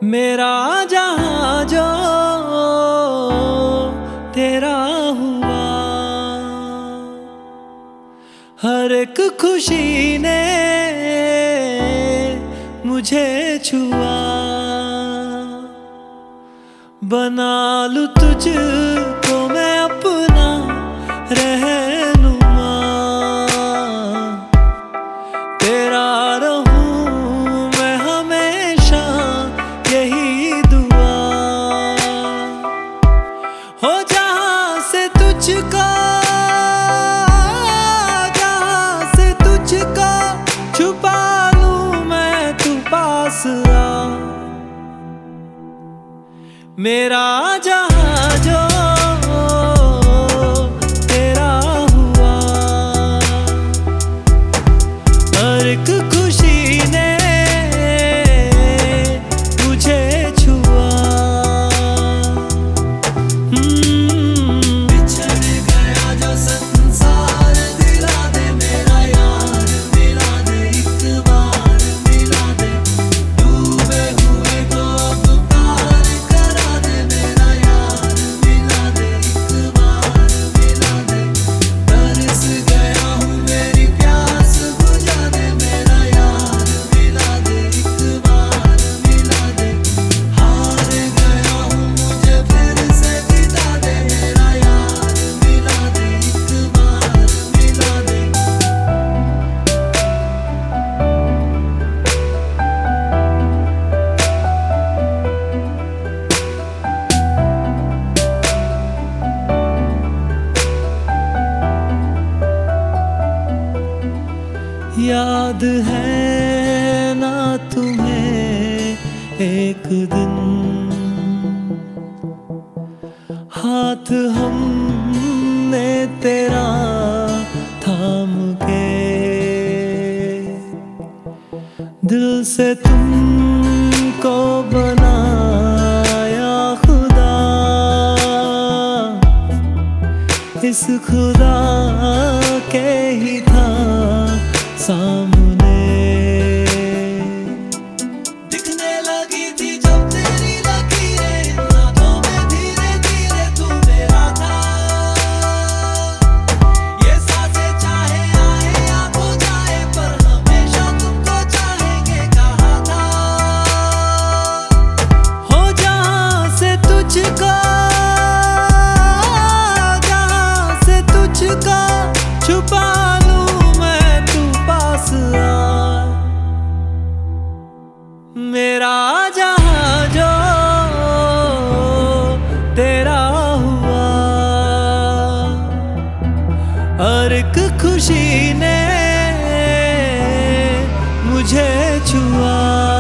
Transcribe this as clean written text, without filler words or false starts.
मेरा जहां जो तेरा हुआ, हर एक खुशी ने मुझे छुआ। बना लूं तुझको मैं अपना रहनुमा, तेरा रहूं मैं हमेशा यही दुआ। हो जहां से तुझको छुपा लूं मैं, तू पास आ। मेरा जहां जो तेरा हुआ, हर एक खुशी ने मुझे छुआ। बिछड़ गया जो संसार, दिला दे मेरा यार, मिला दे एक बार, मिला दे डूबे हुए को अब पार करा दे मेरा यार, मिला दे एक बार, मिला दे। तरस गया हूँ मेरी प्यास बुझा दे मेरा यार, मिला दे एक बार, मिला दे। हार गया हूँ मुझे फिर से जिता दे मेरा यार, मिला दे एक बार, मिला दे। याद है ना तुम्हें एक दिन, हाथ हमने तेरा थाम के, दिल से तुमको बनाया खुदा, इस खुदा के ही था सामने। दिखने लगी थी जब तेरी लकीरें, रातों में धीरे धीरे तू मेरा था। ये सांसें चाहे आए या खो जाए, पर हमेशा तुमको चाहेंगे कहा था। हो जहां से तुझको छुपा लूं मैं, तू पास आ। मेरा जहां जो तेरा हुआ, हर एक खुशी ने मुझे छुआ।